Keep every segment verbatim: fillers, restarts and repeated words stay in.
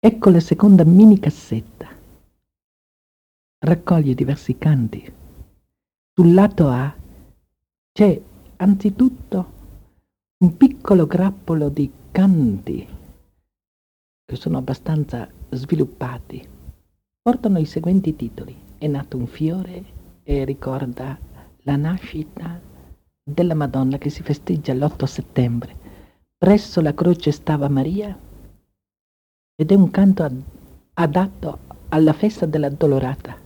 Ecco la seconda mini cassetta. Raccoglie diversi canti. Sul lato A c'è anzitutto un piccolo grappolo di canti che sono abbastanza sviluppati. Portano i seguenti titoli: È nato un fiore, e ricorda la nascita della Madonna che si festeggia l'otto settembre. Presso la croce stava Maria, ed è un canto ad- adatto alla festa dell'Addolorata,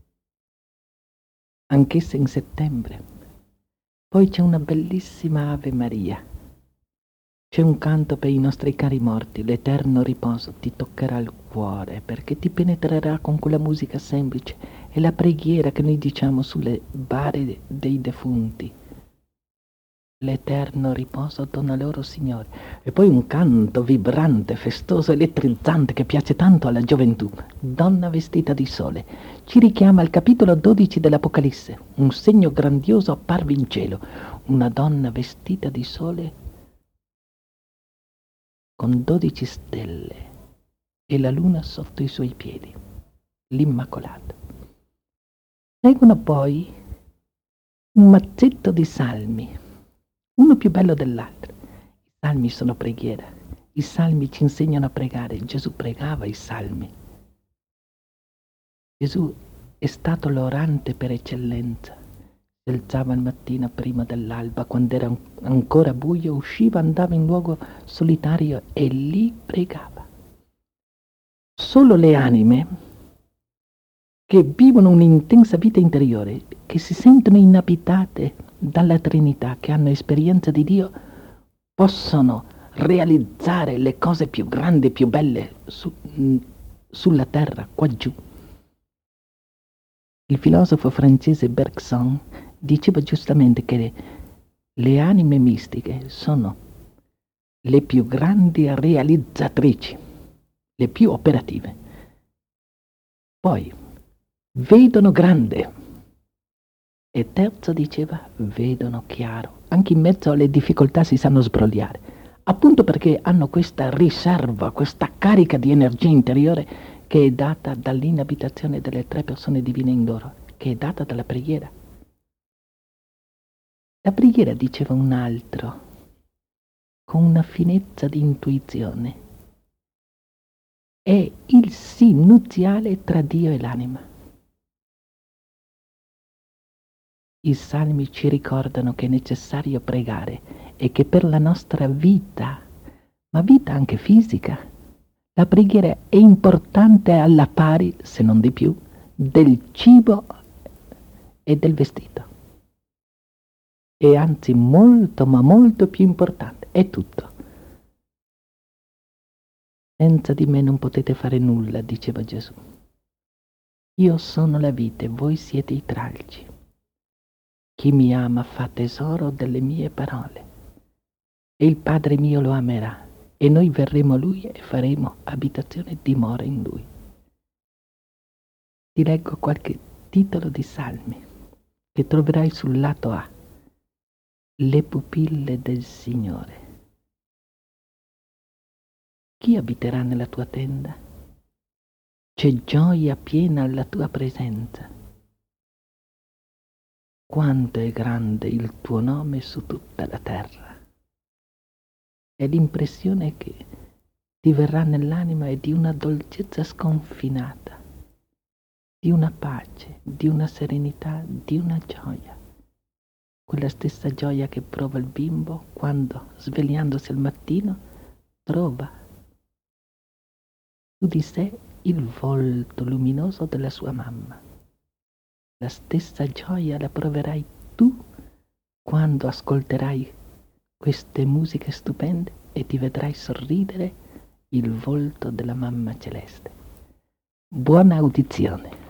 anch'essa in settembre. Poi c'è una bellissima Ave Maria. C'è un canto per i nostri cari morti: l'eterno riposo ti toccherà il cuore, perché ti penetrerà con quella musica semplice. È la preghiera che noi diciamo sulle bare dei defunti. L'eterno riposo dona loro, Signore. E poi un canto vibrante, festoso, elettrizzante, che piace tanto alla gioventù. Donna vestita di sole. Ci richiama al capitolo dodici dell'Apocalisse. Un segno grandioso apparve in cielo. Una donna vestita di sole con dodici stelle e la luna sotto i suoi piedi, l'Immacolata. Seguono poi un mazzetto di salmi, uno più bello dell'altro. I salmi sono preghiera, i salmi ci insegnano a pregare. Gesù pregava i salmi. Gesù è stato l'orante per eccellenza. Si alzava al mattino prima dell'alba, quando era ancora buio, usciva, andava in luogo solitario e lì pregava. Solo le anime che vivono un'intensa vita interiore, che si sentono inabitate dalla Trinità, che hanno esperienza di Dio, possono realizzare le cose più grandi e più belle su, sulla terra, qua giù. Il filosofo francese Bergson diceva giustamente che le, le anime mistiche sono le più grandi realizzatrici, le più operative. Poi vedono grande. E terzo diceva, vedono chiaro. Anche in mezzo alle difficoltà si sanno sbrogliare, appunto perché hanno questa riserva, questa carica di energia interiore che è data dall'inabitazione delle tre persone divine in loro, che è data dalla preghiera. La preghiera, diceva un altro, con una finezza di intuizione, è il sì nuziale tra Dio e l'anima. I salmi ci ricordano che è necessario pregare e che per la nostra vita, ma vita anche fisica, la preghiera è importante alla pari, se non di più, del cibo e del vestito. E anzi molto, ma molto più importante. È tutto. Senza di me non potete fare nulla, diceva Gesù. Io sono la vite, voi siete i tralci. Chi mi ama fa tesoro delle mie parole. E il Padre mio lo amerà, e noi verremo a Lui e faremo abitazione e dimora in Lui. Ti leggo qualche titolo di salmi che troverai sul lato A. Le pupille del Signore. Chi abiterà nella tua tenda? C'è gioia piena alla tua presenza. Quanto è grande il tuo nome su tutta la terra. E l'impressione che ti verrà nell'anima è di una dolcezza sconfinata, di una pace, di una serenità, di una gioia. Quella stessa gioia che prova il bimbo quando, svegliandosi al mattino, trova su di sé il volto luminoso della sua mamma. La stessa gioia la proverai tu quando ascolterai queste musiche stupende e ti vedrai sorridere il volto della mamma celeste. Buona udizione.